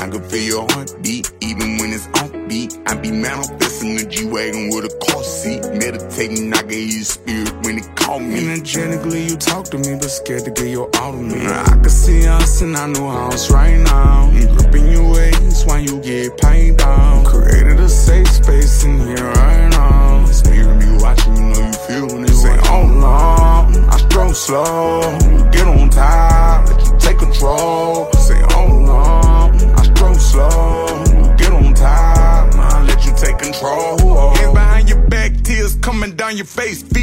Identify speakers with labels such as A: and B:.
A: I can feel your heartbeat, even when it's offbeat. I be manifesting the G-Wagon with a car seat. Meditating, I gave you spirit when it called me.
B: Energetically, you talk to me, but scared to get your all of me. I can see us and I know how it's right now. Gripping your waist while you get paid down. Created a safe space in here right now. Spirit be watching, you know you feel it. Say, oh no, I stroke slow. You get on top, let you take control. Say, oh no, I stroke slow. You get on top, I let you take control. Hands behind your back, tears coming down your face.